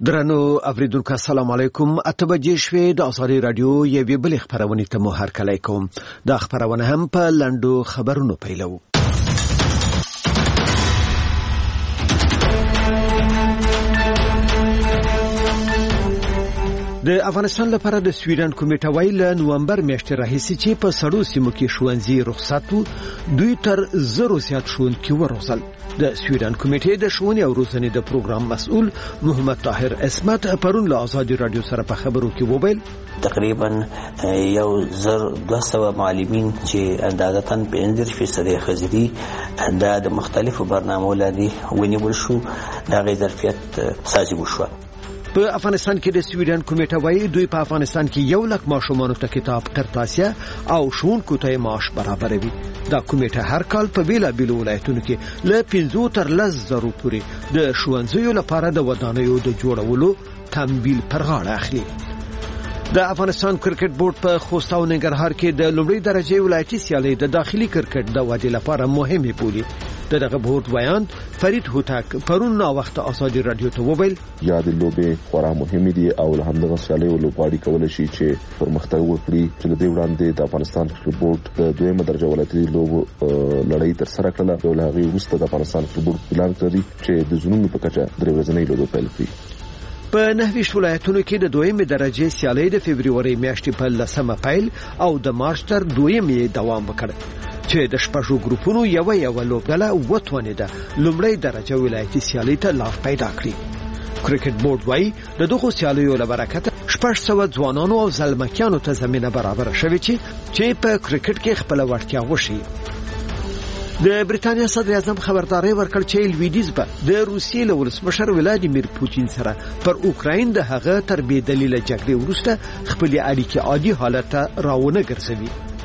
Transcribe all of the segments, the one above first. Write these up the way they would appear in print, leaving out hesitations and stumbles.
درنو اوریدونکو السلام علیکم. اتبجې شوې د ازادي رادیو یوې بلې خبرونه ته مو هرکلی کوم. دا خبرونه هم په لنډو خبرونو پیلو. د افغانستان لپاره د سویډن کمیټه ویل نومبر میاشتې راهیسې چې په سړو سیمو کې ښوونځي رخصت وو، دوی تر 0 زیات ښوونکي ورغځل. د سویډن کمیټې د ښوونې او روزنې د پروګرام مسؤل محمد طاهر اسمت پرون له ازادي رادیو سره په خبرو کې وویل تقریبا 1200 معلمین چې اندازتاً 15% خزري د مختلفو برنامو لدی ونیول شو، دا غي ظرفیت سازي وشو. په افغانستان کې د سویډن کمیټه وایي دوی په افغانستان کې 1 لک ماشومانو ته کتاب قرطاسیه او ښوونکو ته معاش برابروي. دا کمیټه هر کال په بیلابیلو ولایتونو کې له 5 تر 10 زره پورې د ښوونځیو لپاره د ودانیو د جوړولو تمویل پر غاړه اخلي. د افغانستان کرکټ بورډ په خوست او ننګرهار کې د لومړۍ درجه ولایتي سیالۍ د داخلي کرکټ د ودې لپاره مهمه بولي. دغه بورډ ویان فرید هوتک پرون نا وخت ازادي رادیو ته وویل یاد لوبه خورا مهمه دي او له همدغه سیالۍ لوبغاړي کول شي چې پرمختګ وکړي. چې د دې وړاندې د افغانستان کرکټ بورډ د دویمه درجه ولایتي لوبو لړۍ تر سره کړه او له هغه وروسته د افغانستان کرکټ بورډ پلان لري چې د زونونو په کچه درې ورځنۍ لوبه پیل کړي. په 9 ولایتونو کې د دویمه درجه سیالۍ د فبرवरी میاشتې په 10 پیل او د مارچ تر 2 دوام وکړ چې د شپږو ګروپونو یو لوبډله وټونه ده لومړی درجه ولایتي سیالۍ ته لار پیدا کړی. کرکټ بورډ وايي د دغه سیالیو له برکته 600 ځوانانو او زلمکیانو ته زمينه برابر شوه چې په کرکټ کې خپل وړتیا وشي. د بریتانیا صدر اعظم خبرداري ورکړ چې لویدیز به د روسیې له ولسمشر ولادیمیر پوتین سره پر اوکراین د هغه تر بې دلیله جګړې وروسته خپل اړیکې عادي حالت ته راونه ګرځوي.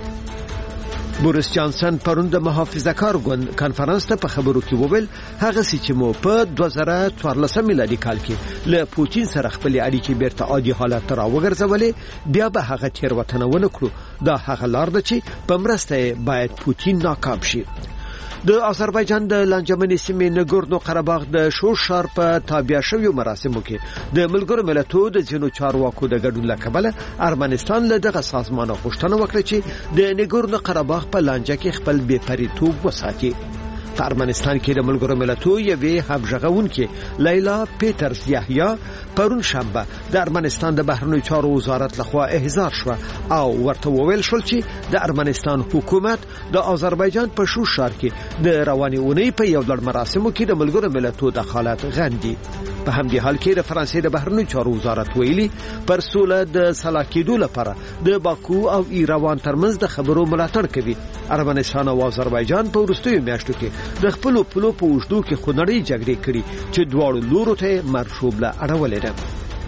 بوریس جانسن پرون د محافظه‌کار ګوند کانفرنس ته په خبرو کې وویل هغه چې مو په 2014 میلادي کال کې له پوتین سره خپل اړیکې بیرته عادي حالت ته راوګرځولې، بیا به هغه تیروتنه ونه کړو. دا هغه لار ده چې په مرسته باید پوتین ناکام شي. د آذربایجان د لانجمنې سیمې نګورنو قرهباغ د شورشار په تابع شویو مراسمو کې د ملګرو ملتونو د ځینو چارواکو د ګډون له کبله ارمنستان له دغه سازمان غوښتنه وکړه چې د نګورنو قرهباغ په لانجه کې خپل بېپریتوب وساتي. په ارمنستان کې د ملګرو ملتونو یوې همغږونکې لیلا پیټرز یحیی پرون شنبه د ارمنستان د بهرنیو چارو وزارت لخوا احضار شو او ورته وویل شول چې د ارمنستان حکومت د آذربایجان په شورشار کې د رواني اونۍ په یو لړ مراسمو کې د ملګرو ملتونو دخالت غندي. په همدې حال کې د فرانسې د بهرنیو چارو وزارت ویلي پر سوله د صلاح کېدو لپاره د باکو او ایروان ترمنځ د خبرو ملاتړ کوي. ارمنستان او آذربایجان په وروستیو میاشتو کې د خپل پلو په وجدو کې خونړۍ جګړې کړې چې دواړو لورو ته مرشوبله اړولې ده.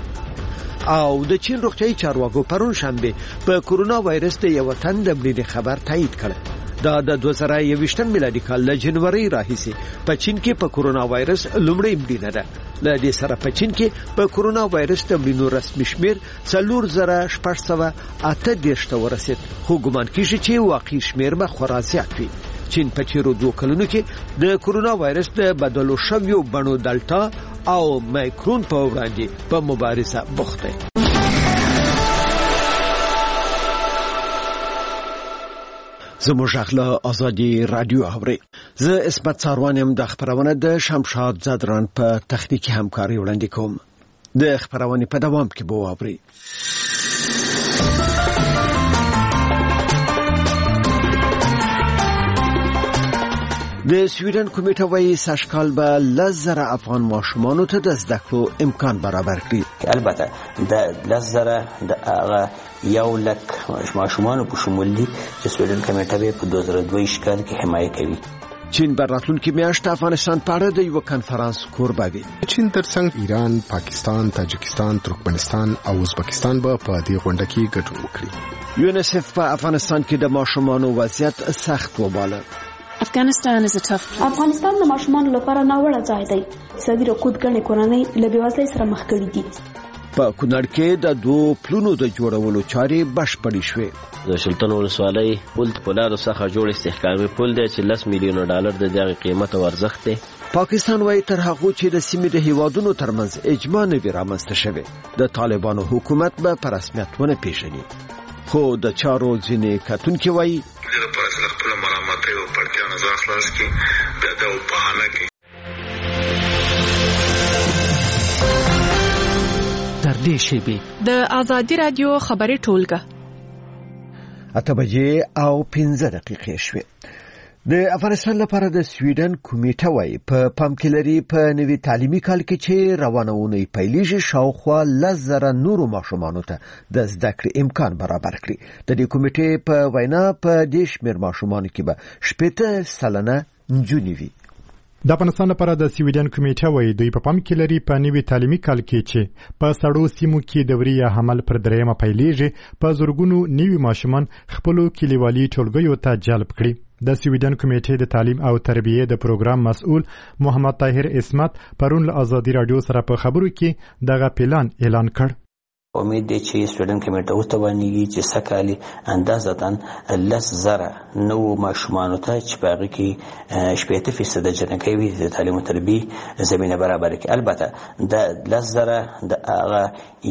او د چین روغتیايي چارواکو پرون شنبه په کورونا وایرس د یو تن د مړینې خبر تایید کړ. دا د 2021 میلادي کال له جنوري راهیسې په چین کې په کورونا وایرس لومړی مړینه ده. له دې سره په چین کې په کورونا وایرس د مړینو رسمي شمیر 4688 ته ورسید، خو ګومان کیږي چې واقعي شمیر به خورا زیات وي. چین په تیرو 2 کلونو کې د کورونا وایرس د بدلو شویو بڼو دلتا او مایکرون په وړاندې په مبارزه بوخت دی. زموږ اخلا ازادي رادیو اوري. زه اسمت ساروانم د خبرونه د شمشاد زدران په تخنیکی همکاري وړاندې کوم. د خبرونه په دوام کې بو اوري. د سویډن کمیټه وايي ساشکال به 10,000 افغان ماشومانو ته د زده کړو امکان برابر کړي. البته د 10,000 د 1 لک ماشومانو په شمول دي چې سویډن کمیټه په 2022 کال کې حمایت کوي. چین بر راتلونکي میاشت افغانستان په اړه د یو کانفرنس کوربه وي. چین ترڅنګ ایران، پاکستان، تاجکستان، ترکمنستان او ازبکستان به په دې غونډه کې ګډون وکړي. یونیسف په افغانستان کې د ماشومانو وضعیت سخت وباله. افغانستان د ماشومانو لپاره ناوړه ځای دی. سړي رکود غنې کورنۍ له بېوزلۍ سره مخ کړي دي. په کونړ کې د 2 پلونو د جوړولو چارې بشپړې شوې. د شلتن ولسوالۍ پل پولادو څخه جوړ استحکامي پل دی چې $10 میلیون د دغه قیمت او ارزښت دی. پاکستان وايي تر هغه چې د سیمې د هیوادونو ترمنځ اجماع نه وي رامنځته شوی د طالبانو حکومت به په رسمیت ونه پیژني خو د چارو ځینې کتونکي وايي د پرسل خپل مرامت او پړتیا نه ځخلاص کی د بهانه کې تر دې شی د آزادی رادیو خبري ټولګه 8:15 شوه. د افغانستان لپاره د سویډن کمیټه وايي په پام کې لري په نوي تعلیمي کال کې چې روانونه پیلېږي شاوخوا 10,000 نورو ماشومانو ته د زده کړې امکان برابر کړي. د دې کمیټې په وینا په دې شمېر ماشومانو کې به 80% نجونې وي. د افغانستان لپاره د سویډن کمیټه وايي دوی په پام کې لري په نوي تعلیمي کال کې چې په سړو سیمو کې دوري حمل پر درېمه پیلېږي په زورګونو نوي ماشومان خپل کلیوالي ټولګیو ته جلب کړي. د سویډن کمیټې د تعلیم او تربیه د پروګرام مسؤل محمد طاهر اسمت پرون له آزادی رادیو سره په خبرو کې دغه پلان اعلان کړ. امید دی چې سویډن کمیټه وتوانیږي چې سکالي اندازتن 10,000 نو ماشومان ته چې باغ کې 80% جنکۍ وي د تعلیم او تربیه زمينه برابر کړي. البته د 10,000 د هغه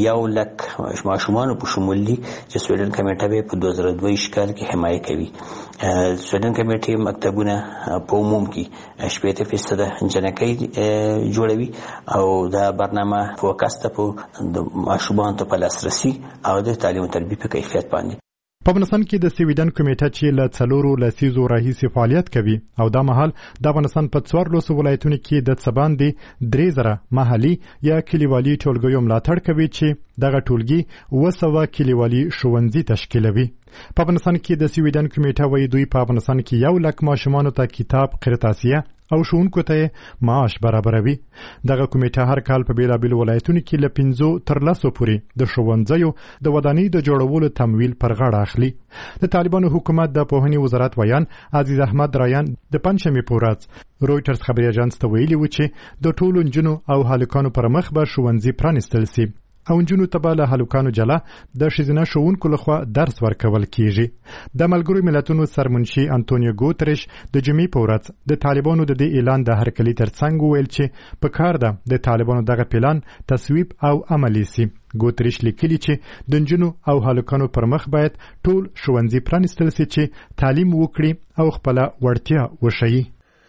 100,000 ماشومان په شمول دي چې سویډن کمیټه په 2022 کال کې حمایت کوي. سویډن کمیټه مکتبونه په عموم کې 80% جنکۍ جوړوي او دا برنامه فوکس ته په ماشومان په لاسرسي او د تعلیم او تربیه په کیفیت باندې. په افغانستان کې د سویډن کمیټه چې له 4 لسیزو راهیسې فعالیت کوي او دا مهال د افغانستان په 14 ولایتونو کې د څباندې 3,000 محلي یا کلیوالي ټولګیو ملاتړ کوي چې دغه ټولګي 200 کلیوالي ښوونځي تشکیلوي. په افغانستان کې د سویډن کمیټه وايي دوی په افغانستان کې 1 لک ماشومان ته کتاب قرطاسیه او ښوونکو ته معاش برابروي. دغه کمیټه هر کال په بیلابیل ولایتونو کې له 5 تر 10 پورې د ښوونځیو د ودانۍ د جوړولو تمویل پر غاړه اخلي. د طالبانو حکومت د پوهنې وزارت ویان عزیز احمد رایان د پنځمې په ورځ رويټرز خبري اژانس ته ویلي و چې د ټولو نجونو او هلکانو پر مخ به ښوونځي پرانیستل شي او نجونو ته به له هلکانو جلا د ښځینه ښوونکو لخوا درس ورکول کیږي. د ملګرو ملتونو سرمنشي انټونیو ګوتریش د جمعې په ورځ د طالبانو د دې اعلان د هرکلي ترڅنګ ویل چې په کار ده د طالبانو دغه پلان تصویب او عملي سي. ګوتریش لیکلي چې د نجونو او هلکانو پر مخ باید ټول ښوونځي پرانیستل شي چې تعلیم وکړي او خپل وړتیا وښيي.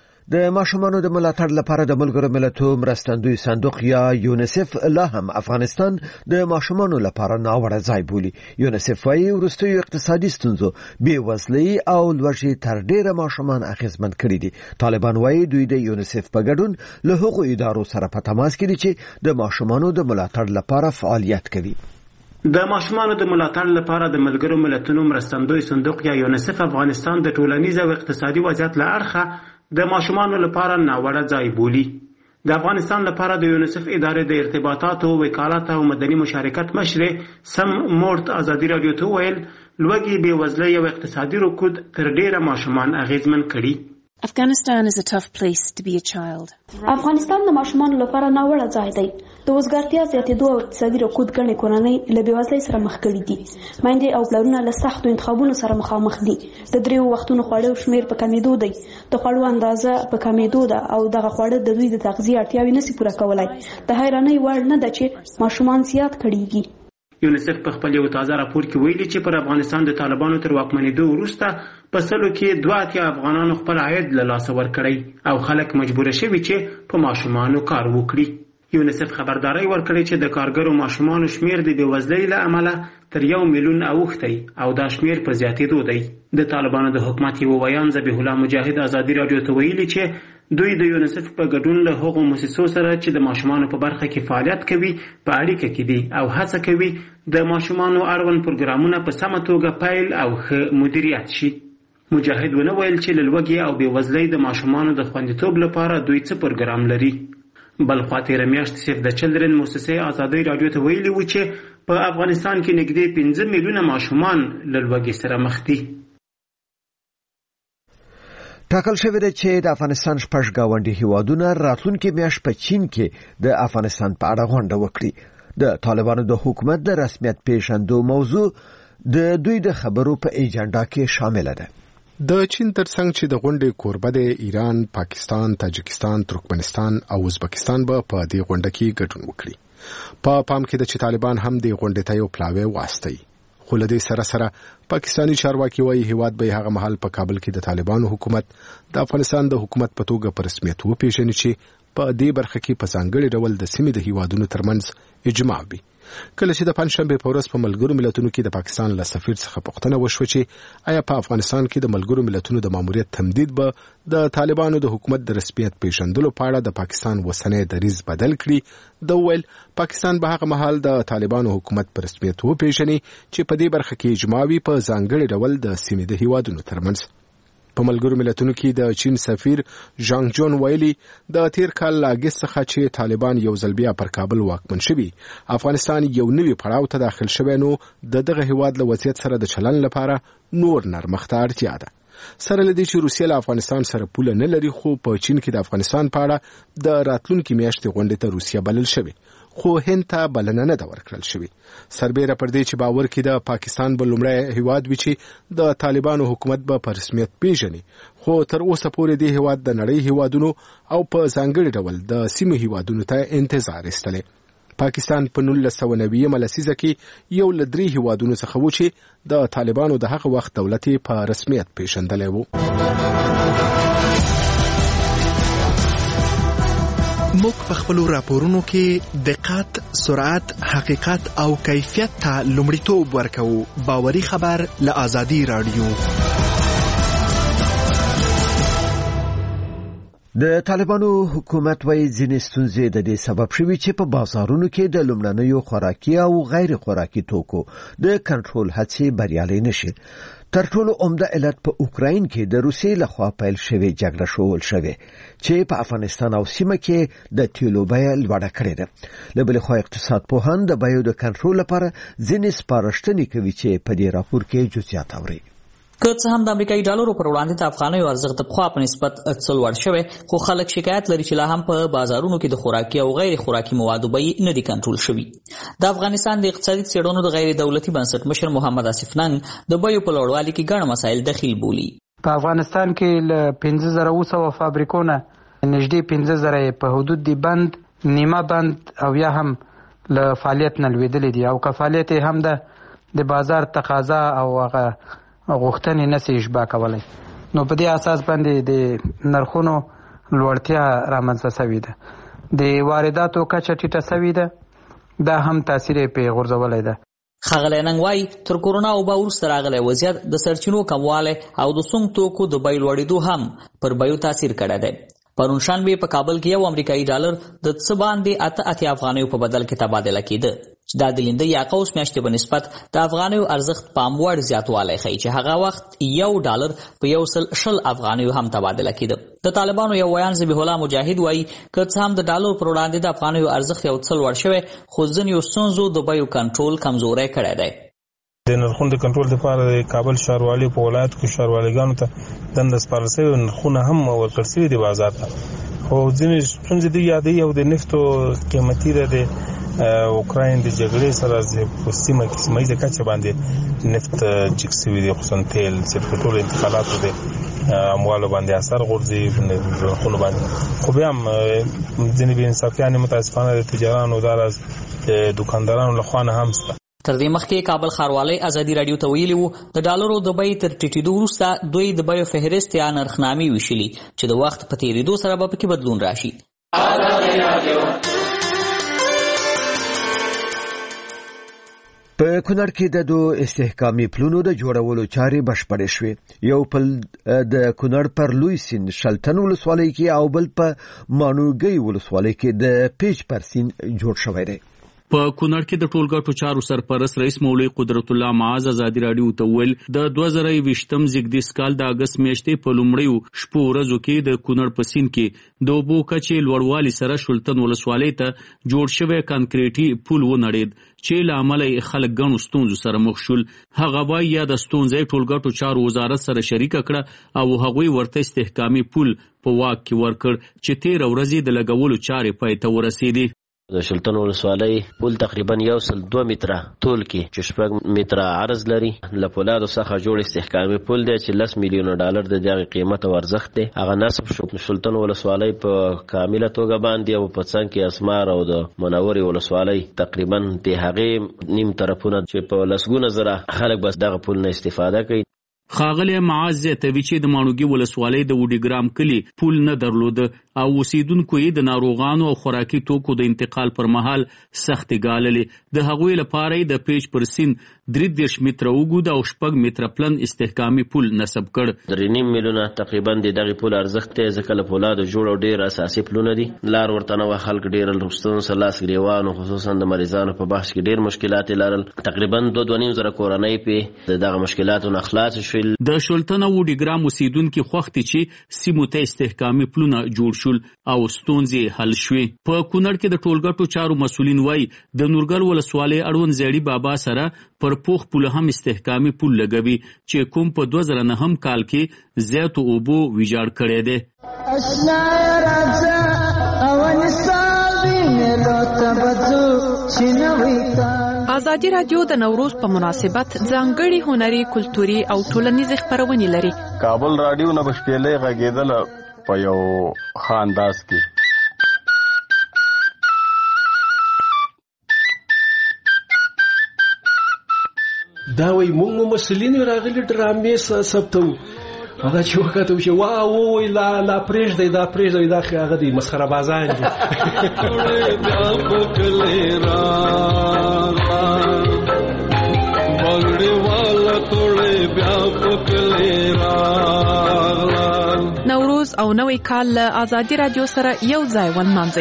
د ماشومانو د ملاتړ لپاره د ملګرو ملتونو مرستندوی صندوق یا یونیسف لا هم افغانستان د ماشومانو لپاره ناوړه ځای بولي. یونیسف وايي وروستیو اقتصادي ستونزو بېوزلۍ او لوږې تر ډیره ماشومان اغیزمن کړي دي. طالبان وايي دوی د یونیسف په ګډون له هغو ادارو سره په تماس کې دي چې د ماشومانو د ملاتړ لپاره فعالیت کوي. د ماشومانو د ملاتړ لپاره د ملګرو ملتونو مرستندوی صندوق یا یونیسف افغانستان د ټولنیز او اقتصادي وضعیت له اړخه د ماشومانو لپاره ناوړه ځای بولي. د افغانستان لپاره د یونیسف ادارې د ارتباطاتو وکالت او مدني مشارکت مشر سم مورت آزادی رادیو ته ویل لوږې بېوزلۍ او اقتصادي رکود تر ډیره ماشومان اغیزمن کړي. Afghanistan is a tough place to be a child. افغانستان د ماشومانو لپاره ناوړه ځای دی. د وزګارتیا زیاتېدو او اقتصادي رکود ګڼې کورنۍ له بېوزلۍ سره مخ کړي دي. میندې او پلرونه له سختو انتخابونو سره مخامخ دي. د 3 وختونو خواړو شمیر په کمیدو دی. د خوړو اندازه په کمیدو ده او دغه خواړه د دوی د تغذیه اړتیاوې نشي پوره کولای. د حیرانۍ وړ نه ده چې ماشومان زیات کړيږي. یونیسف په خپل یو تازه راپور کې ویلي چې پر افغانستان د طالبانو تر واکمنېدو وروسته په سلو کې 2 افغانانو خپل عاید له لاسه ورکړی او خلک مجبور شوي چې په ماشومانو کار وکړي. یونیسف خبرداري ورکړي چې د کارګرو ماشومانو شمیر د بېوزلۍ له امله تر 1 میلیون اوښتی او دا شمیر په زیاتېدو دی. د طالبانو د حکومت یو ویان ذبیح الله مجاهد آزادی رادیو ته ویلي چې دوی د یونیسف په ګډون له هغو مؤسسو سره چې د ماشومانو په برخه کې فعالیت کوي په اړیکه کې دي او هڅه کوي د ماشومانو اړوند پروګرامونه په سمه توګه پیل او ښه مدیریت شي. مجاهد ونه ویل چې له لوږې او بېوزلۍ د ماشومانو د خوندیتوب لپاره دوی څه پروګرام لري. بل خوا تېره میاشت سیف د چلډرن مؤسسې آزادۍ راډیو ته ویلي و چې په افغانستان کې نږدې 15 میلیونه ماشومان له لوږې سره مخ دي. ټاکل شوی دی چې د افغانستان 6 گاونډي هیوادونه راتلونکي میاشت په چین کې د افغانستان په اړه غونډه وکړي. د طالبانو د حکومت د رسمیت پیژندو موضوع د دوی د خبرو په ایجنډا کې شامل ده. د چین ترڅنګ چې د غونډې کوربه د ایران، پاکستان، تاجکستان، ترکمنستان او ازبکستان به په دې غونډه کې ګډون وکړي. په پام کې د چې طالبان هم د غونډې ته یو پلاوی واستي. خو له دې سره سره پاکستانی چارواکي وايي هیواد به هغه مهال په کابل کې د طالبانو حکومت د افغانستان د حکومت په توګه په رسمیت وپیژني چې په دې برخه کې په ځانګړي ډول د سیمې د هیوادونو ترمنځ اجماع وي. کله چې د پنځشنبه په ورځ په ملګرو ملتونو کې د پاکستان له سفیر څخه پوښتنه وشوه چې آیا په افغانستان کې د ملګرو ملتونو د ماموریت تمدید به د طالبانو د حکومت د رسمیت پیژندلو په اړه د پاکستان وسنۍ دریځ بدل کړي، د ویل پاکستان به هغه مهال د طالبانو حکومت په رسمیت وپیژني چې په دې برخه کې اجماع وي په ځانګړي ډول د سیمې د هیوادونو ترمنځ. په ملګرو ملتونو کې د چین سفیر ژانګ جون ویلي د تیر کال له اګست څخه چې طالبان یو ځل بیا پر کابل واکمن شوي، افغانستان یو نوي پړاو ته داخل شوی، نو دغه هیواد له وضعیت سره د چلن لپاره نور نرمښت ته اړتیا ده. سره لدی چې روسیه له افغانستان سره پوله نه لري، خو په چین کې د افغانستان په اړه د راتلونکي میاشتې غونډې ته روسیه بلل شوی، خو هند ته بلنه نه ده ورکړل شوې. سربیره پر دې چې باور کې د پاکستان به لومړی هیواد وي چې د طالبانو حکومت به په رسمیت پیژني، خو تر اوسه پورې دې هیواد د نړۍ هیوادونو او په ځانګړي ډول د سیمې هیوادونو ته انتظار ایستلی. پاکستان په 1990 لسیزه کې یو له 3 هیوادونو څخه و چې د طالبانو د هغه وخت دولت په رسمیت پیژندلی و. موږ په خپلو راپورونو کې دقت، سرعت، حقیقت او کیفیت ته لومړیتوب ورکوو. باوري خبر له آزادي رادیو. د طالبانو حکومت وايي ځینې ستونزې د دې سبب شوي چې په بازارونو کې د لومړنیو خوراکي او غیر خوراکي توکو د کنټرول هڅې بریالۍ نشي. تر ټولو عمده علت په اوکراین کې د روسیې لخوا پیل شوې جګړه شول شوې چې په افغانستان او سیمه کې د تیلو بیه لوړه کړې ده. له بلې خوا اقتصاد پوهان د بیو د کنټرول لپاره ځینې سپارښتنې کوي چې په دې راپور کې جزئیات اوري. که څه هم د امریکایي ډالرو پر وړاندې د افغانیو ارزښت د پخوا په نسبت څه لوړ شوی، خو خلک شکایت لري چې لا هم په بازارونو کې د خوراکي او غیر خوراکي موادو بیې نه دي کنټرول شوي. د افغانستان د اقتصادي څېړنو د غیر دولتي بنسټ مشر محمد آصف ننګ د بیو په لوړوالي کې ګڼ مسایل دخیل بولي. په افغانستان کې له 15,000 فابریکو نه نږدې 15,000 په حدود دی بند، نیمه بند او یا هم له فعالیت نه لوېدلې دي، او که فعالیت هم د بازار تقاضا او هغه غوښتنې نشي اشباع کولی، نو په دې اساس باندې د نرخونو لوړتیا رامنځته شوې ده. د وارداتو کچه ټیټه شوې ده، دا هم تاثیر یې پرې غورځولی ده. ښاغلی ننګ وایي تر کورونا وبا وروسته راغلی وضعیت د سرچینو کموالی او د سونګ توکو د بیې لوړېدو هم پر بیو تاثیر کړی دی. پرون شنبه په کابل کې یو امریکایي ډالر د څه باندې 88 افغانیو په بدل کې تبادله کېده، چې دا د لیندۍ یا قوس میاشتې په نسبت د افغانیو ارزښت پام وړ زیاتوالی ښیي چې هغه وخت یو ډالر په 120 افغانیو هم تبادله کېده. د طالبانو یو ویان ذبیح الله مجاهد وایي که څه هم د ډالر پر وړاندې د افغانیو ارزښت یو څه لوړ شوی، خو ځینو ستونزو د بیو کنټرول کمزوری کړی دی. د نرخونو د کنټرول لپاره د کابل ښاروالۍ په ولایت کې ښاروالۍ ته دنده سپارل شوې، نرخونه هم ورکړل شوي دي بازار ته، خو ځینې ستونزې دي یادې او د نفتو قیمتي ده د اوکراین د جګړې سره په سیمه کې سیمایي کچه باندې نفت جګ شوي دي، خصوصا تیل صرف ټول انتقالاتو د اموالو باندې اثر غورځي نرخونو باندې. خو بیا هم ځینې بې انصافیانې متاسفانه د تجارانو داراز دکاندارانو لخوا نه هم شته. تر دې مخکې کابل ښاروالۍ ازادي راډیو ته ویلي وو د ډالرو د بیې تر ټیټېدو وروسته دوی د بیو فهرست یا نرخنامې ویشلي چې د وخت په تېرېدو سره به پکې بدلون راشي. په کونړ کې د دوه استحکامي پلونو د جوړولو چارې بشپړې شوې. یو پل د کونړ پر لوی سیند شلتن ولسوالۍ کې او بل په مانوګي ولسوالۍ کې د پیچ پر سیند جوړ شوی دی. په کونړ کې د ټولګټو چارو سرپرست رئیس مولوي قدرت الله معاذ ازادي راډیو ته ویل د 2020م زیږدیز کال د اگست میاشتې په لومړیو شپو ورځو کې د کونړ په سیند کې د اوبو کچې لوړوالي سره شلتن ولسوالۍ ته جوړ شوی کانکریټي پل ونړېد چې له امله خلک ګڼو ستونزو سره مخ شول. هغه وایي یا د ستونزې ټولګټو چارو وزارت سره شریکه کړه او هغوی ورته استحکامي پل په واک کې ورکړ چې 13 ورځې د لګولو چارې پای ته ورسېدې. د شلتن ولسوالۍ پل تقریبا 102 متره طول کې چې 6 متره عرض لري. له پولادو څخه جوړ استحکامي پل دی چې $10 میلیون د دغه قیمت او ارزښت دی. هغه نصب شو شلتن ولسوالۍ په کامله توګه باندې او په څنګ کې اسمار او د منورې ولسوالۍ تقریبا د هغې نیم طرفونه چې په لسګونه زره خلک بس دغه پل نه استفاده کوي. ښاغلی معاذ زیاتوي چې د ماڼوګي ولسوالۍ د وډیګرام کلي پل نه درلود او اوسیدونکو یې د ناروغانو او خوراکي توکو د انتقال پر مهال سختې ګاللې. د هغوی لپاره یې د پیج پر سیند 33 متره اوږد او 6 متره پلن استحکامي پل نصب کړ. 3.5 میلیونه تقریبا د دغه پل ارزښت دی ځکه له پولادو جوړ او ډېر اساسي پلونه دي. لار ورته نه وه، خلک ډېر ستونزو سره لاس ګرېوان، خصوصا د مریضانو په بخش کې ډېر مشکلات یې لرل. تقریبا 2.5 زره کورنۍ پې د دغه مشکلاتو نه خلاص شول. د شلتن او وډیګرام اوسیدونکي خوښ دي چې سیمو ته استحکامي پلونه جوړ شول او ستونزې حل شوې. په کونړ کې د ټولګټو چارو مسؤلین وایي د نورګل ولسوالۍ اړوند زیړي بابا سره پر پوخ پل هم استحکامي پل لګوي چې کوم په 2009 کال کې زیاتو اوبو ویجاړ کړی دی. ازادي راډیو د نوروز په مناسبت ځانګړي هنري، کلتوري او ټولنیزې خپرونې لري. کابل راډیو نه بشپېلې غږېدل په یو ښه انداز کې. دا وایي موږ مسؤلین راغلي ډرامې ثبتو. هغه چې وکړه چې وای لا پرېږدئ دا پرېږدئ دا هغه دی مسخره بازان دي. نوروز او نوی کال له ازادي راډیو سره یو ځای ونمانځئ.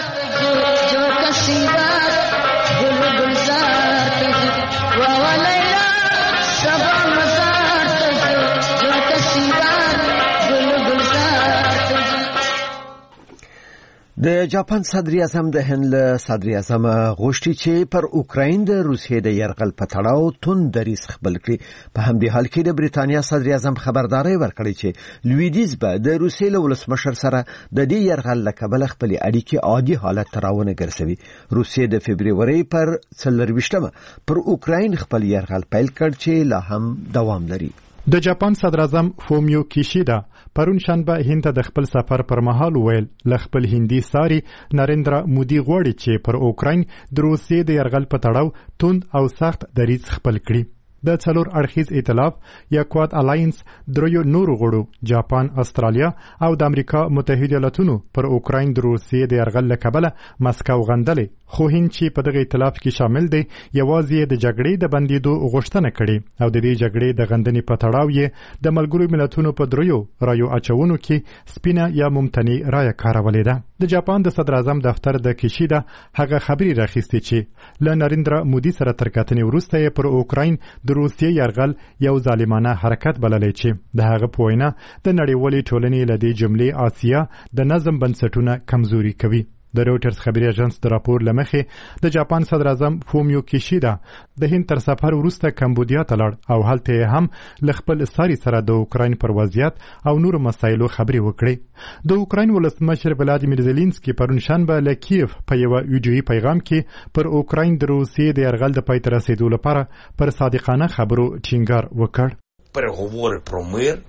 د جاپان صدر اعظم د هند له صدر اعظم غوښتي چې پر اوکراین د روسیې د یرغل په تړاو توند دریځ خپل کړي. په همدې حال کې د بریتانیا صدر اعظم خبرداري ورکړې چې لویدیځ به د روسیې له ولسمشر سره د دې یرغل له کبله خپل اړیکې عادي حالت ته راونه ګرځوي. روسیې د فبرवरी پر 24 پر اوکراین خپل یرغل پیل کړ چې لا هم دوام لري. د جاپان صدر اعظم فومیو کیشیدا پرون شنبه هند ته د خپل سفر پر مهال ویل ل خپل هندي ساري نریندرا مودي غوړي چې پر اوکراین د روسیې د یرغل په تړاو توند او سخت دریځ خپل کړي. د څلور اړخیز ائتلاف یا کواد الاینس دریو نورو غړو جاپان، استرالیا او د امریکا متحده ایالاتونو پر اوکراین د روسیې د یرغل له کبله مسکو غندلې. خو هند چې په دغه ائتلاف کې شامل دی یوازې د جګړې د بندیدو غوښتنه کړې او د دې جګړې د غندنې په تړاو یې د ملګرو ملتونو په دریو رایو اچونو کې سپینه یا ممتنع رایه کارولې ده. د جاپان د صدر اعظم دفتر د کیشیدا هغه خبري راخیستې چې ل نریندرا مودي سره تر کتنې وروسته پر اوکراین د روسیې یرغل یو ظالمانه حرکت بللی چې د هغه په وینا د نړیوالې ټولنې له دې جملې آسیا د نظم بنسټونه کمزوري کوي. د روټرز خبري اژانس د راپور لمخې د جاپان صدر اعظم فومیو کیشیدا د هند تر سفر وروسته کمبودیا ته لاړ او هلته هم ل خپل ساري سره د اوکراین پر وضعیت او نور مسایلو خبري وکړي. د اوکراین ولسمشر ولادیمیر زيلنسکي پرون شنبه له کیف په یو ویډیویي پیغام کې پر اوکراین د روسیې د یرغل د پای ته رسیدو لپاره پر صادقانه خبرو ټینګار وکړ. Переговори про мир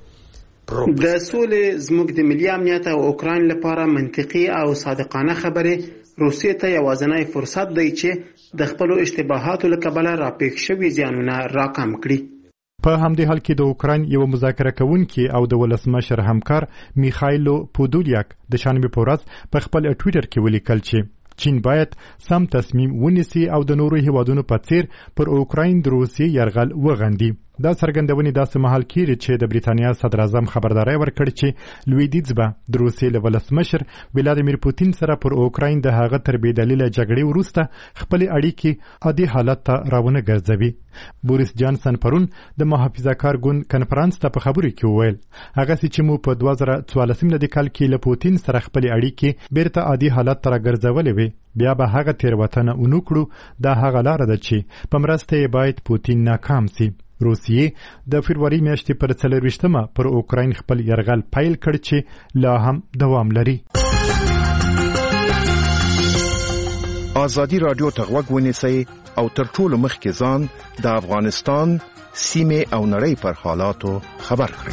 د سولې زموږ د ملي امنیت او اوکراین لپاره منطقي او صادقانه خبرې روسیې ته یوازینی فرصت دی چې د خپلو اشتباهاتو له کبله راپېښ شوي زیانونه راکم کړي. په همدې حال کې د اوکراین یو مذاکره کوونکی او د ولسمشر همکار میخایلو پودولیاک د شنبې په ورځ په خپل ټویټر کې ولیکل چې چین باید سم تصمیم ونیسي او د نورو هیوادونو په څیر پر اوکراین د روسیې یرغل وغندي. دا څرګندونې داسې مهال کېږي چې د بریتانیا صدر اعظم خبرداری ورکړ چې لویدیځ به د روسیې له ولسمشر ولادیمیر پوتین سره پر اوکراین د هغه تر بېدلیله جګړې وروسته خپلې اړیکې عادي حالت ته راونه ګرځوي. بوریس جانسن پرون د محافظه‌کار ګوند کنفرانس ته په خبرو کې وویل هغه چې مو په 2014 کال کې له پوتین سره خپلې اړیکې بیرته عادي حالت ته راګرځولې وي بیا به هغه تېروتنه ونه کړو. دا هغه لاره ده چې په مرسته یې باید پوتین ناکام سي. روسیې د فبرवरी میاشتې پر 24 پر اوکراین خپل یرغل پیل کړ چې لا هم دوام لري. ازادي رادیو ته غوږ ونیسئ او تر ټولو مخکې ځان د افغانستان سیمه او نړۍ پر حالاتو خبر کړئ.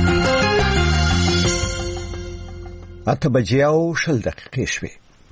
8:10 شوې.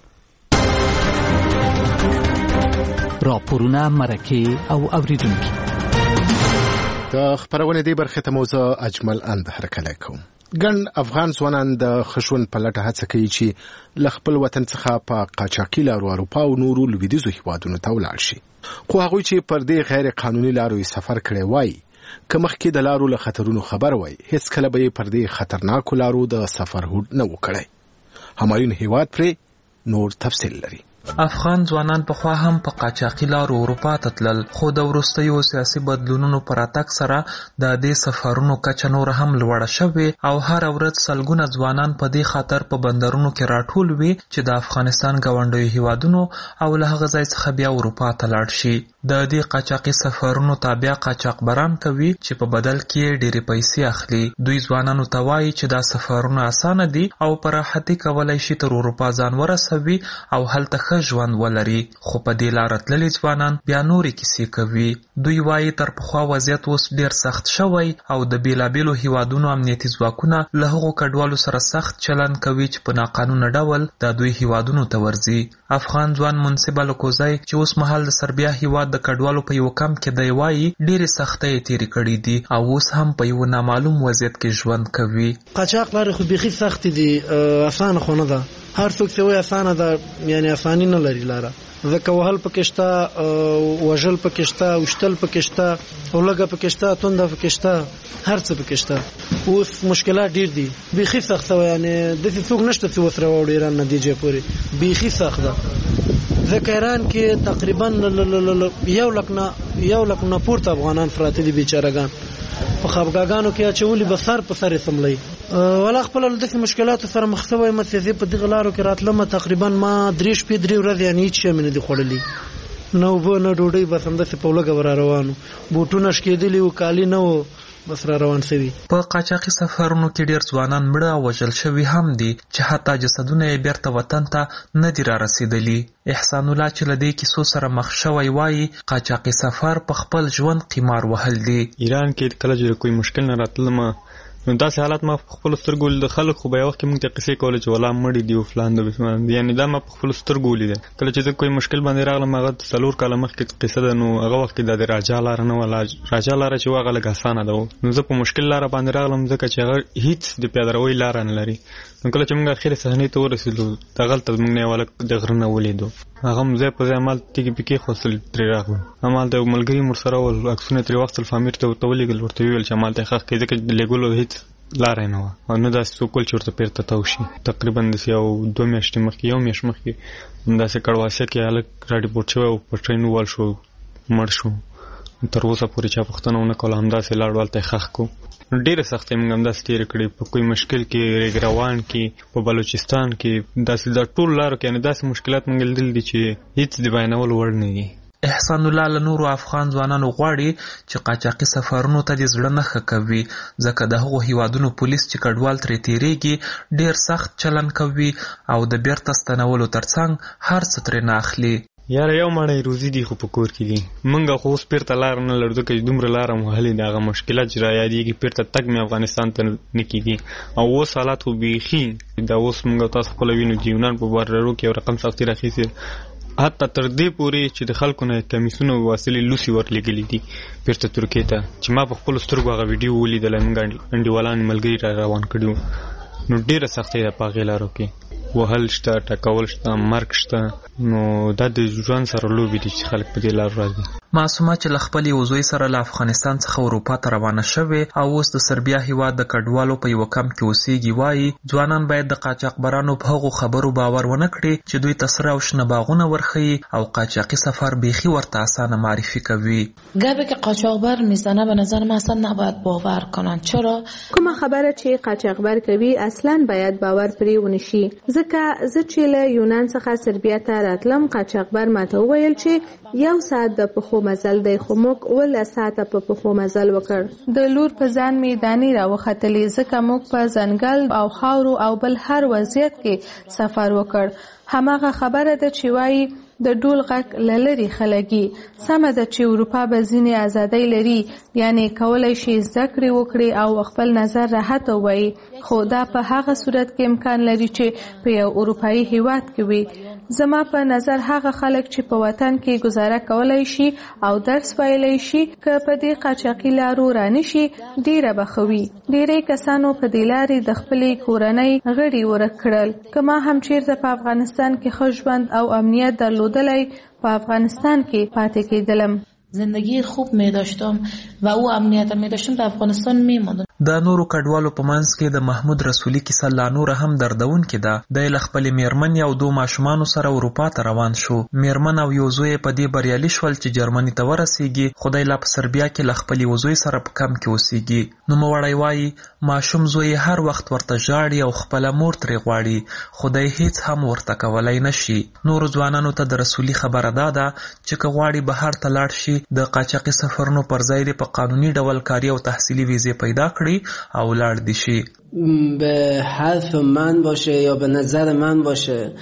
راپورونه مرکه او اوریدونکو د خبرونه دی برخه ته موضوع اجمل اند هرکلی کوم. ګڼ افغان ځوانان د خشون په لټه هڅه کوي چې له خپل وطن څخه په قاچاقي لارو اروپا او نورو لویدیځو هیوادونو ته ولاړ شي. خو هغوی چې پر دې غیر قانوني لارو سفر کړی وای که مخکې د لارو له خطرونو خبر وای هیڅ کله به پر دې خطرناکو لارو د سفر هوډ نه وکړي. همایون هیواد پر نور تفصیل لري. افغان ځوانان په خوا هم په قاچاقي لارو اروپا ته تلل، خو د وروستیو سیاسي بدلونونو پر راتګ سره د دې سفرونو کچه نور هم لوړه شوې او هر ورځ سلګونه ځوانان په دې خاطر په بندرونو کې راټول وي چې د افغانستان ګاونډیو هیوادونو او له هغه ځای څخه بیا اروپا ته لاړ شي. د دې قاچاقي سفرونو تابع قاچاقبران کوي چې په بدل کې ډېرې پیسې اخلي. دوی ځوانانو ته وایي چې دا سفرونه اسانه دي او په راحتۍ کولی شي تر اروپا ځان ورسوي او هلته ژوند ولري. خو په دې لار تللي ځوانان بیا نورې کیسې کوي. دوی وایي تر پخوا وضعیت اوس ډېر سخت شوی او د بیلابیلو هیوادونو امنیتي ځواکونه له هغو کډوالو سره سخت چلند کوي چې په ناقانونه ډول د دوی هیوادونو ته ورځي. افغان ځوان منصب الکوزی چې اوس مهال د سربیا هیواد د کډوالو په یو کمپ کې دی وایي ډېرې سختۍ تېرې کړي دي او اوس هم په یو نامعلوم وضعیت کې ژوند کوي. قاچاق لارې خو بیخي سختې دي، اسانه خو نه ده. هر څوک چې وایي اسانه ده یعنی اساني نه لري لاره. ځکه وهل پکې شته، وژل پکې شته، وشتل پکې شته، اولګه پکې شته، تونده پکې شته، هر څه پکې شته. اوس مشکلات ډېر دي، بیخي سخت وي. یعنی داسې څوک نشته چې وسره وړي ایران نتیجه پورې بیخي سخت ده. ځکه ایران کې تقریبا 1 لک نه پورته افغانان پراته دي بیچارهګان. په خپګاګانو کې اچولي به سر په سر سملي. ولا خپل داسې مشکلاتو سره مخ شوی مڅې په دغه لارو کې راتلم. تقریبا ما 3 شپې 3 ورځې یعنی هیڅ شی مې نه دي خوړلي، نه اوبه نه ډوډۍ، بس همداسې په لږه ور روانو. بوټونه شکېدلي وو، کالي نه وو، بس را روان شوي. په قاچاقي سفرونو کې ډېر ځوانان مړه او وژل شوي هم دي چې حتی جسدونه یې بیرته وطن ته نه دي را رسېدلي. احسان الله چې له دې کیسو سره مخ شوی وایي قاچاقي سفر په خپل ژوند قمار وهل دي. ایران کې کله چې کوئی مشکل نه راتلم نو داسې حالات ما په خپل سترګو د خلک خو به یو وخت کې موږ ته قصې کولې چې ولا مړي دي او فلان دي، یعنی دا ما په خپل سترګو ولیدل. کله چې کوئی مشکل باندې راغلم هغه 4 کاله مخکې قصه ده، نو هغه وخت کې د راجا لار نه ولا راجا لار چې هغه لږ اسانه ده. نو زه په مشکل لار باندې راغلم ځکه چې هغه هیڅ د پیادهروي لار نه لري. نو کله چې موږ اخر صحنې ته ورسېدو دغه ته موږ نه ولا د غرنه ولیدو. هغه مزه په ځمال تیګ پکې خپل تر راغلو. همال د ملګری مرسره ول عکسونه تر وخت الفامیر ته ولېګل ورته ویل چې مال ته خخ کې ځکه لګولو هیڅ لار نه و او نو دا سوکول چورته پیرته تاوشي. تقریبا د یو 2 میاشتې مخکې یو میاشت مخکې دا سه کړواسه کې الګ راډي پورت شو او په ټرین وال شو مړ شو. تر اوسه پورې چا پښتنه ونه کول هم دا سه لاړ ته خخ کو. ډېر سخت موږ هم دا ستیر کړی په کوئی مشکل کې ریګروان کې په بلوچستان کې دا ټول لارو کې نه داسې مشکلات موږ لیدل دي چې هیڅ دی بیانول وړ نه دي. احسان الله له نورو افغان ځوانانو غواړي چې قاچاقي سفرونو ته د زړه نه ښه کوي ځکه د هغو هیوادونو پولیس چې کډوال ترې تیریږي ډېر سخت چلن کوي او د بیرته ستنولو ترڅنګ هر څه ترې نه اخلي. یاره یو مړی روزي دی خو په کور کې دي. موږ خو اوس پیرته لار نه لرو ځکه چې دومره لاره مو هلې د هغه مشکلات چې را یادېږي پیرته تګ مې افغانستان ته نه کېږي او اوس حالات خو بیخي دا اوس موږ تاسو خپله وینو د یونان په بارډرو کې یو رقم سختي راخیستې حتی تر دې پورې چې د خلکو نه کمیسونه وسیلې لوسي ورلېږلي دي پیرته ترکیې ته چې ما په خپلو سترګو هغه ویډیو ولیدله. موږ انډیوالان ملګري را روان کړي وو. نو ډېره سختۍ ده په هغې لارو کې، وهل شته، ټکول شته، مرګ شته. نو دا د ژوند سره لوبې دي چې خلک په دې لارو راځي. معصومه چې له خپل یو زوی سره له افغانستان څخه اروپا ته روانه شوې او اوس د سربیا هیواد د کډوالو په یو کمپ کې اوسېږي وایي ځوانان باید د قاچاقبرانو په هغو خبرو باور ونه کړي چې دوی ته سره او شنه باغونه ورښیي او قاچاقي سفر بیخي ورته اسانه معرفي کوي. گپی که قاچاقبر میزنه به نظر من اصلا نباید باور کنن. چرا؟ کومه خبره چې قاچاقبر کوي اصلا باید باور پرې ونشي. ځکه زه چې له یونان څخه سربیا ته راتلم قاچاقبر ماته وویل چې 1 ساعت د پخو مزل دی خو موږ 12 ساعته په پخو مزل وکړ. د لور په ځان مې دانې راوختلې ځکه موږ په ځنګل او خاورو او بل هر وضعیت کې سفر وکړ. هماغه خبره ده چې وایي د ډول غږ له لرې خلګي. سمه ده چې اروپا به ځینې ازادۍ لري، یعنی کولی شي زده کړې وکړي او خپل نظر راحت ووایي، خو دا په هغه صورت کې امکان لري چې په یو اروپایي هیواد کې وي. زما په نظر هغه خلک چې په وطن کې گزاره کولای شي او درس ویلی شي که په دې قاچاقي لارو رانشي ډیره بخوي. ډیری کسانو په دې لارې د خپلې کورنۍ غړي ورک کړل. که ما هم چیرته په افغانستان کې ښه ژوند او امنیت درلودلی په افغانستان کې پاتې کېدلم. زندگی خوب می داشتم و او امنیت می داشتم در افغانستان می ماندم. د نورو کډوالو په منځ کې د محمود رسولي کیسه لا نور هم دردونکې ده. د له خپل میرمن او 2 ماشومانو سره اروپا ته روان شو. میرمن او یو زوی په دې بریالي شول چې جرمني ته ورسیږي. خدای لا په سربیا کې له خپل وزوی سره په کم کې اوسېږي. نو موړی وایي ماشوم زوی هر وخت ورته ژاړي او خپل مور ترې غواړي. خدای هیڅ هم ورته کولای نشي. نور ځوانانو ته د رسولي خبره ده چې که غواړي بهر ته لاړ شي د قاچاقي سفرونو پر ځای په قانوني ډول کاري او تحصیلي ویزې پیدا کړي او لاړ دي شي. به حرف من باشه یا به نظر من باشه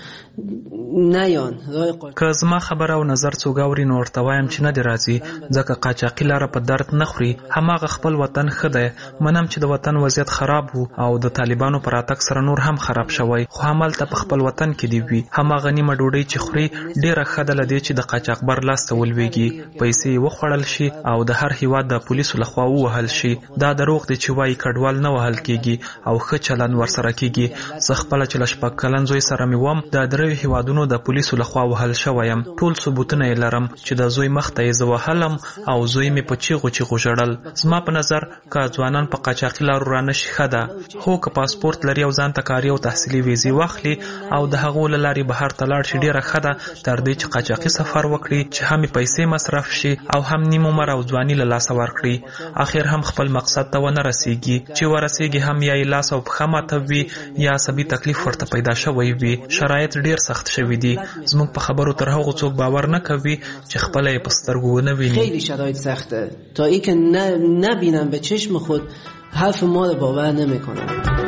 نیان که زما خبره او نظر څوک اوري نو ورته وایم چې نه دی راځي، ځکه قاچاقي لاره په درد نه خوري. هماغه خپل وطن ښه دی. منم چې د وطن وضعیت خراب وو او د طالبانو پر راتګ سره نور هم خراب شوی، خو همالته په خپل وطن کې دی وي. هماغه نیمه ډوډۍ چې خوري ډیره ښه ده له دې چې د قاچاقبر لاس ته ولویږي، پیسې وخوړل شي او د هر هیواد د پولیسو لخوا ووهل شي. دا دروغ دی چې وایي کډوال نه وهل کیږي او ښه چلند ورسره کیږي. زه خپله چې له 6 کلن زوی سره مې وم د 3 هیوادونو د پولیسو لخوا وهل شویم. ټول ثبوتونه یې لرم چې د زوی مخ ته یې زه وهلم او زوی مې په چیغو چیغو ژړل. زما په نظر که ځوانان په قاچاقي لارو رانشي ښه ده. هو که پاسپورت لري او ځان ته کاري او تحصیلي ویزې واخلي او د هغو له لارې بهر ته لاړ شي ډیره ښه ده، تر دې چې قاچاقي سفر وکړي چې هم پیسې مصرف شي او هم نیم عمر او ځواني له لاسه ورکړي. اخر هم خپل مقصد ته ونه رسیږي. چې ورسیږي هم یا یې لاس او پښه ماته وي یا عصبي تکلیف ورته پیدا شوی وي. شرایط ډیر سخت شوي دي. زموږ په خبرو تر هغو څوک باور نه کوي چې خپله یې په سترګو ونه ویني. خیلی شرایط سخته تا ای که نبینم به چشم خود حرف ما رو باور نمیکنم.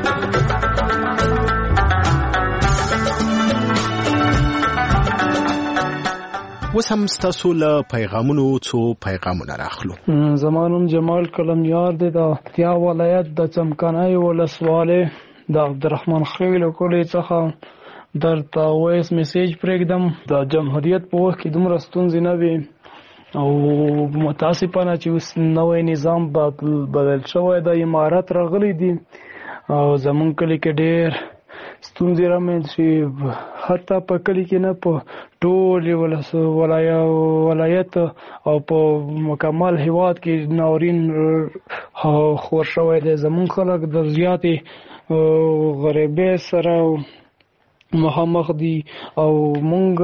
اوس هم ستاسو له پیغامونو څو پیغامونه راخلو. زما نوم جمال کلمیار دی، د اتیا ولایت د څمکنیو ولسوالۍ د عبدالرحمن خیل کلي څخه درته وایس میسیج پرېږدم. د جمهوریت په وخت کې دومره ستونزې نه وي او متاسفانه چې اوس نوی نظام بدل شوی د امارت راغلی دي او زمونږ کلي کې ډېر ستونزې رامنځ شي. حتی په کلي کې نه په ټول ولایت او په مکمل هیواد کې ناورین خور شوی دی. زمونږ خلک د زیاتې غریبۍ سره مخامخ دي او مونږ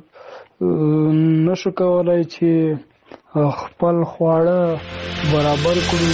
نشو کولای چې خپل خواړه برابر کړو.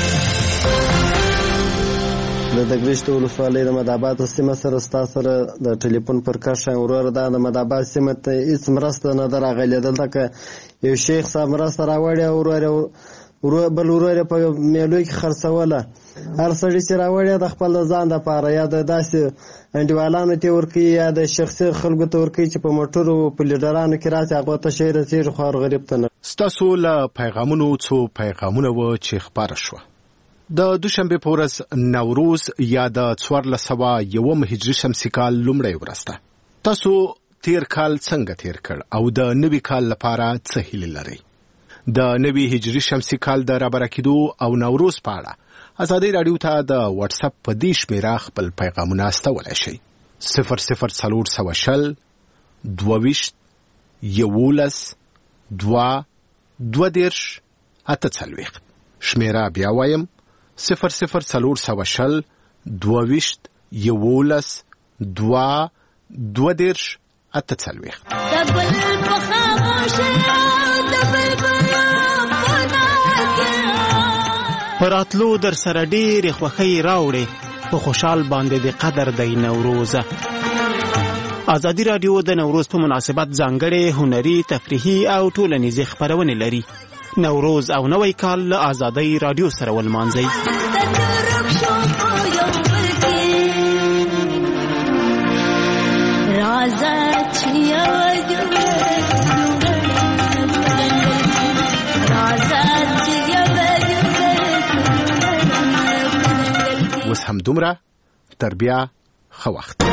د دګرشت ولسوالۍ د مدابات سیمه سره ستا سره د ټلیفون پر کښه وروره دا د مدابات سیمه ته هیڅ مرسته نه ده راغلې. دلته که یو شیخ صاحب مرسته راوړې بل ورور په میلو کې خرڅوله، هر سړي چې راوړی د خپل ځان دپاره یا د داسې انډیوالانو ته ورکوي یا د شخصي خلکو ته ورکوي چې په موټرو په لیډرانو کې راسي هغو ته شی رسېږي خو هر غریب ته نه. ستاسو له پیغامونو څو پیغامونه وه چې خپاره شوه. د دوشنبې په ورځ نوروز یا د 1401 هجري شمسي کال لومړۍ ورځ ده. تاسو تیر کال څنګه تیر کړ او د نوي کال لپاره څه هیلې لرئ؟ د نوي هجري شمسي کال د رابره کېدو او نوروز په اړه ازادي راډیو ته د واتس اپ په دې شمیره خپل پیغامونه استولی شئ. 00420 22 11 22 28 شمیره بیا وایم 00420 22 11 22 28. پراتلو در سره ډېرې خوښۍ راوړې، په خوشحال باندې د قدر دی نوروزه. ازادي راډیو د نوروز په مناسبت ځانګړې هنري، تفریحي او ټولنیزې خپرونې لري. نوروز او نوی کال له ازادۍ راډیو سره ولمانځئ. راځه چې یو همدومره تر بیا ښه وخت.